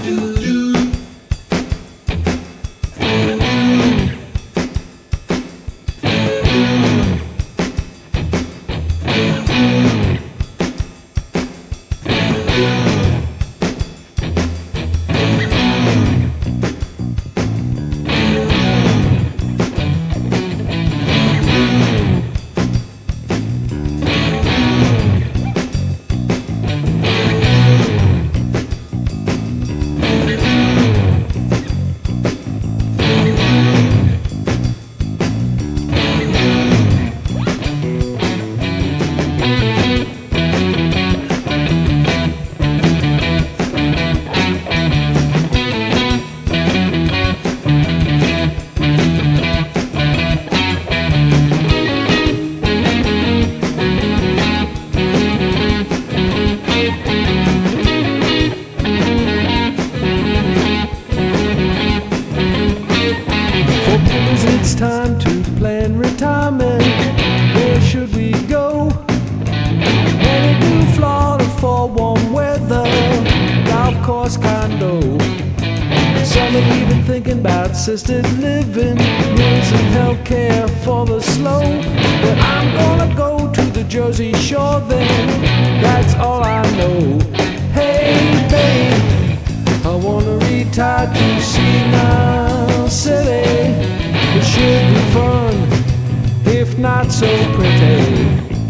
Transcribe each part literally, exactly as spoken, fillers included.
time to plan retirement. Where should we go? Headed to Florida for warm weather, golf course condo. Some are even thinking about assisted living, meals and health care for the slow. But I'm gonna go to the Jersey Shore then, that's all I know. Hey babe, I wanna retire to Senile City. It should be fun, if not so pretty.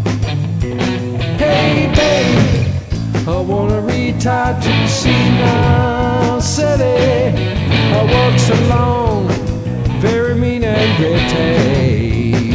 Hey babe, I wanna retire to Senile City. I work so long, very mean and gritty.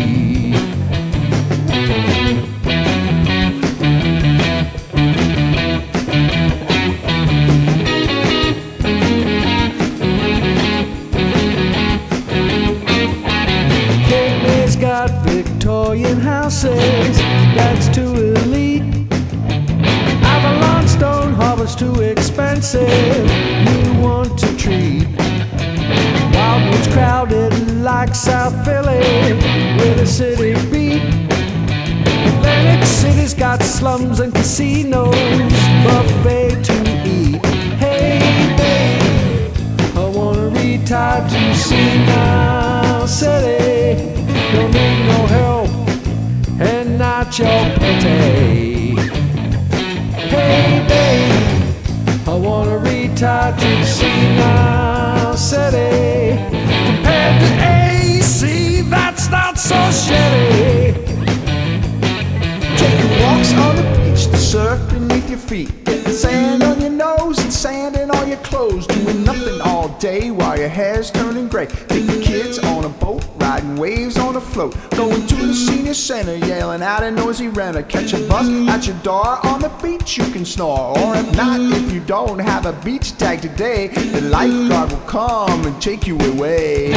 Got Victorian houses, that's too elite. Avalon Stone Harbor's too expensive, you want to treat. Wildwood's crowded like South Philly, with a city beat. Atlantic City's got slums and casinos, buffet to eat. Hey babe, I wanna retire to Senile City. Don't need no help, and not your pity. Hey babe, I wanna retire to Senile City. Compared to A C, that's not so shitty. Taking walks on the beach, the surf beneath your feet, getting sand on your nose and sand in all your clothes, doing nothing all day while your hair's turning gray. Taking kids on a boat, riding waves on a float, going to the senior center, yelling at a noisy renter. Catch a bus at your door on the beach, you can snore. Or if not, if you don't have a beach tag today, the lifeguard will come and take you away.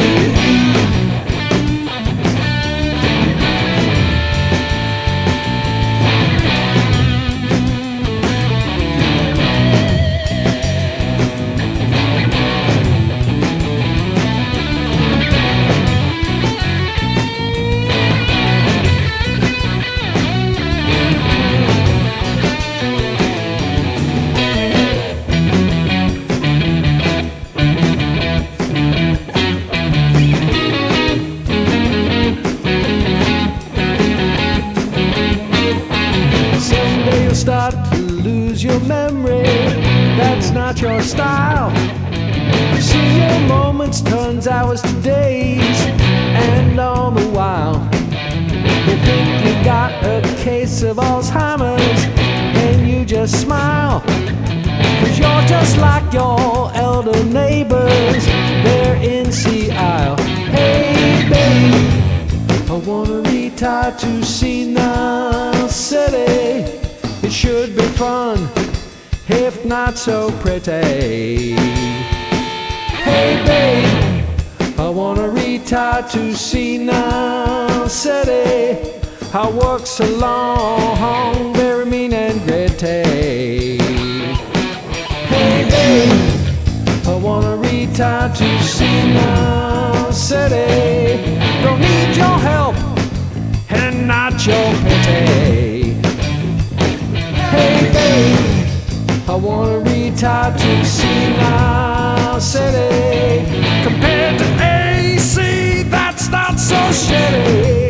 Start to lose your memory, that's not your style. See your moments turns hours to days, and all the while you think you got a case of Alzheimer's, and you just smile, cause you're just like your elder neighbors, they're in Seattle. Hey babe, I wanna retire to Senile City. It should be fun, if not so pretty. Hey babe, I wanna retire to Senile City. I work so long, very mean and gritty. Hey babe, I wanna retire to Senile City. Don't need your help, and not your pity. Hey babe, I wanna retire hard to see now, city compared to A C. That's not so shitty.